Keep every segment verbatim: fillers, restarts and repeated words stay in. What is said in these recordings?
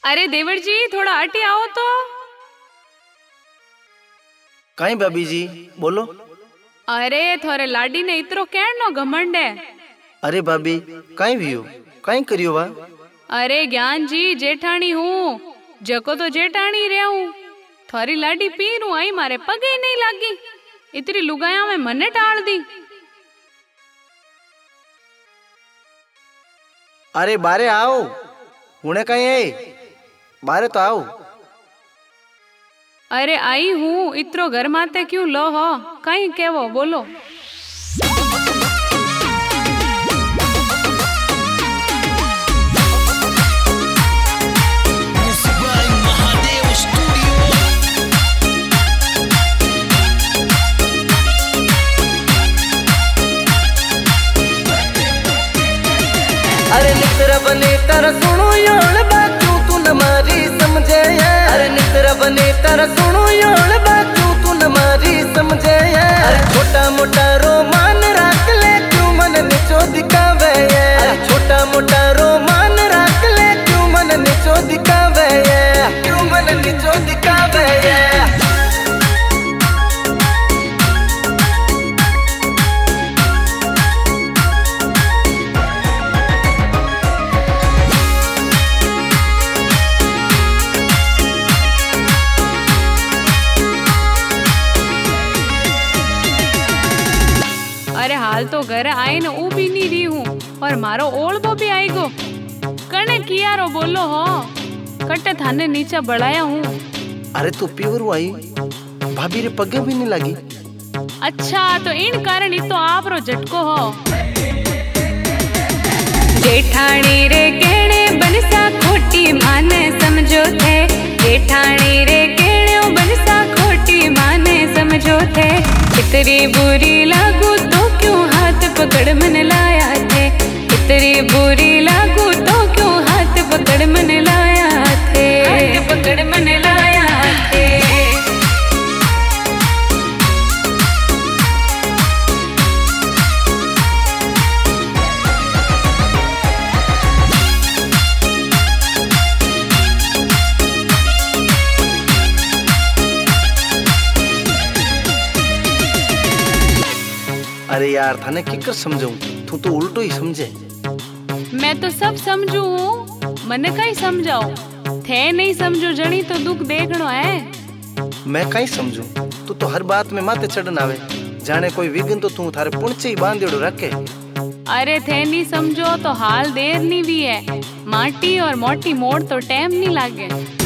अरे देवर जी थोड़ा हटी आओ तो। कहीं भाभी जी बोलो। अरे थोरे लाडी ने इतरो कहण नो घमंड है। अरे भाभी कहीं भी हो कहीं करियो वा। अरे ज्ञान जी जेठानी हूँ जको तो जेठानी रे हूँ। थोरी लाडी पीरू आई मारे पगे नहीं लागी। इतरी लुगाया में मने टाल दी। अरे बारे आओ हुने कहीं है बारे तो आओ। अरे आई हूँ इतरो घर माते क्यों लो हो कहीं केवो बोलो। अरे नितर बने तर सुनो योल बातू तू न मारी समझे। अरे नितर बने तर सुनो योल बातू तू न मारी समझे। अरे छोटा मोटा रोमान राख ले क्यों मन नीचो दिखावे। अरे छोटा मोटा रोमान राख ले क्यों मन नीचो दिखावे। क्यों मन नीचो दिखावे। अरे हाल तो घर आए न ऊ भी नहीं रही हूँ और मारो ओल्बो भी आई गो कने किया रो बोलो हो कट्टे थाने नीचे बढ़ाया हूँ। अरे तू प्योर आई भाभी रे पगे भी नहीं लगी। अच्छा तो इन कारण तो आप रो झटको हो। जेठानी रे केणे बनसा खोटी माने समझो थे। जेठानी रे केणे बनसा खोटी माने समझो थे। इतनी बुरी लागू तो क्यों हाथ पकड़ मन लाया थे। इतनी बुरी लागू तो क्यों हाथ पकड़ मन लाया थे। हाथ पकड़ मन लाया थे। अरे यार थाने किकर समझाऊं तू तो उल्टो ही समझे। मैं तो सब समझू हूँ मने कहीं समझाओ थे नहीं समझो जनी तो दुख देखनो है। मैं कहीं समझू तू तो हर बात में माथे चढ़न आवे जाने कोई विघ्न तो तू थारे पुणचे ही बांधेड़ो रखे। अरे थे नहीं समझो तो हाल देर नहीं भी है। माटी और मोटी मोड़ तो टाइम नहीं लागे।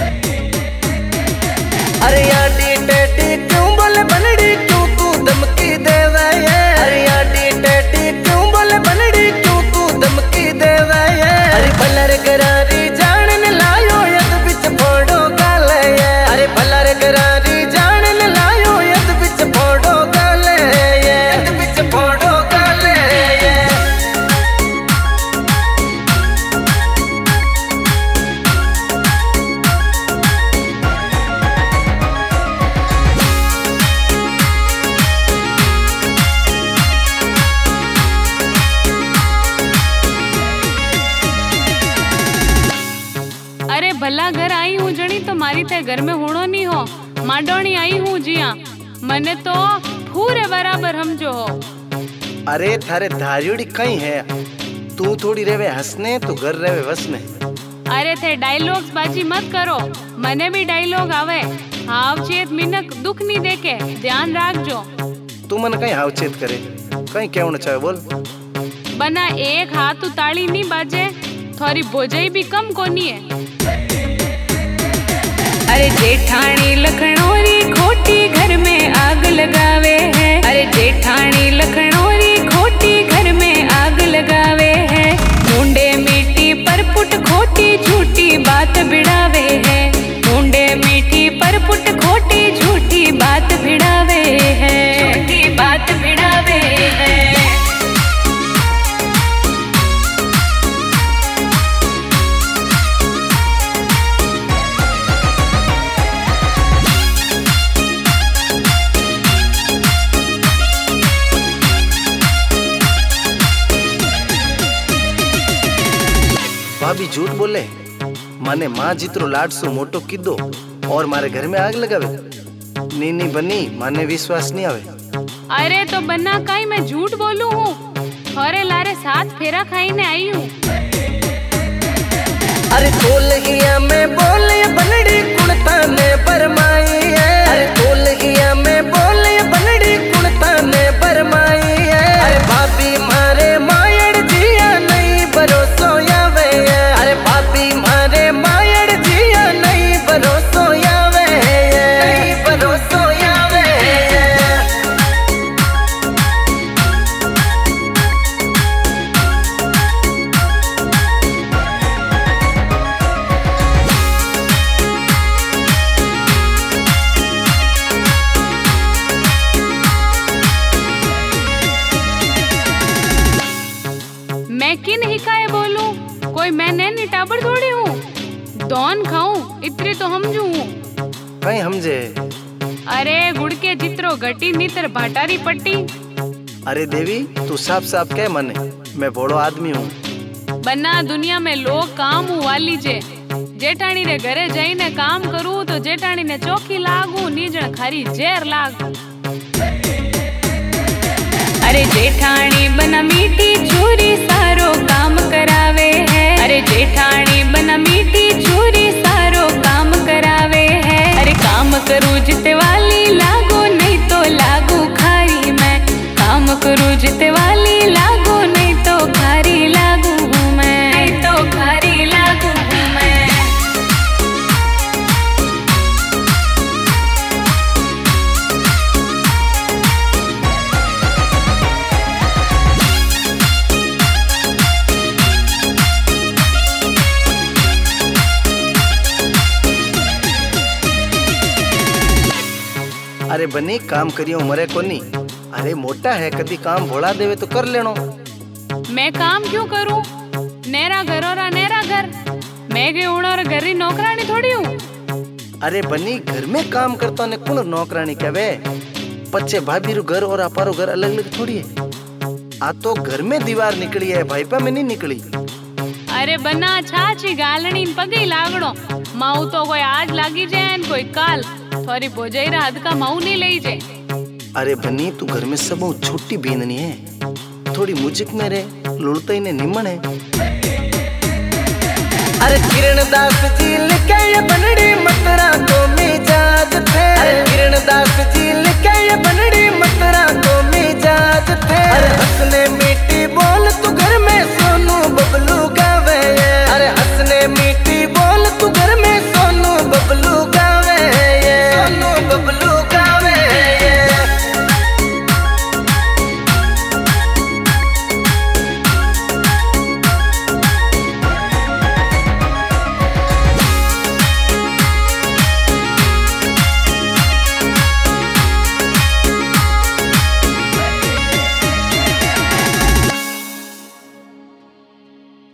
अरे याडी टेटी क्यों बोले बनड़ी क्यों तू धमकी देवे। अरे याडी टेटी क्यों बोले बनड़ी क्यों तू धमकी देवे। अरे भलर करारी जानन लायो यद बिच फोड़ो गाले। अरे भलर करारी जानन लायो यद बिच फोड़ो गाले। यद बिच फोड़ो गाले। अरे भला घर आई हूँ जनी तो मारी ते घर में होनो नहीं हो। माडोनी आई हूँ जिया मने तो पूरे बराबर समझो हो। अरे थारे धारियोड़ी कहीं है तू थोड़ी रेवे हंसने तो घर रेवे वस में। अरे थे डायलॉग्स बाजी मत करो मने भी डायलॉग आवे। हावचेत मिनक दुख नहीं देके ध्यान राख जो। तू मन कहीं हावचेत करे कहीं क्या होना चाहे बोल। बना एक हाथ ताली नहीं बाजे थोड़ी बोझई भी कम कोनी है। अरे जेठानी लखनौरी खोटी घर में आग लगावे है। अरे जेठानी लखनौरी खोटी घर में आग लगावे है। मुंडे मीठी परपुट खोटी झूठी बात बिड़ावे है। मुंडे मीठी परपुट खोटी झूठी बात बिड़ावे है। झूठी बात बिड़ावे है। भाभी झूठ बोले माने माँ जितरो लाड सु मोटो कीधो और मारे घर में आग लगावे। नी नी बनी माने विश्वास नहीं आवे। अरे तो बन्ना काई मैं झूठ बोलूं हूँ। थोरे लारे साथ फेरा खाईने आई हूँ। अरे तोलगिया में बोले बनड़ी कुणता ने बरमाई है। अरे तोलगिया में बोले बनड़ी कुणता ने बरमाई है। अरे भाभी मारे मायड़ जिया नहीं भरोसो आवे। अरे भाभी मारे मायड़ जिया नहीं भरोसो आवे। नहीं भरोसो आवे। मैं किन हिकाए बोलूं? कोई मैं नैनी टाबर थोड़ी हूँ। दोन खाऊं इतनी तो समझू हूँ। कहीं हमजे। अरे गुड़ के जित्रो घटी नीतर भाटारी पट्टी। अरे देवी तू साफ साफ कह मने, मैं बड़ो आदमी हूँ। बना दुनिया में लोग काम हूँ वाली जे। जेठाणी रे घरे जाइने काम करूँ तो जेठाणी ने चौकी लागू नीजण खारी जेर लागू। अरे जेठाणी बना मीठी छुरी सारो काम करावे है। अरे जेठाणी बना मीठी छुरी सारो काम करावे है। अरे काम करूँ जिते वाली लागू नहीं तो लागू खारी मैं। काम करूँ जिते वाली लागू नहीं तो खारी लागू हूँ मैं। नहीं तो खारी लागू हूँ मैं। अरे बनी काम करियो मरे कोनी। अरे मोटा है कदी काम भोला देवे तो कर लेनो। मैं काम क्यों करूं? नेरा घर और नेरा घर। मैं के उणोर घरी नौकरानी थोड़ी हूँ। अरे बनी घर में काम करता ने कौन नौकरानी कहवे। पच्चे भाभी रो घर और अपारो घर अलग अलग थोड़ी है। आ तो घर में दीवार निकली है भाईपा में नहीं निकली। अरे बना छाची गालनी पगी लागड़ो। माऊ तो कोई आज लागी जाए कोई काल। थोड़ी बोझई रात का माऊ नहीं ले जे। अरे बनी तू घर में सब छोटी बीननी है। थोड़ी मुझक में रे लुड़ता ही ने निमन है। अरे किरण दास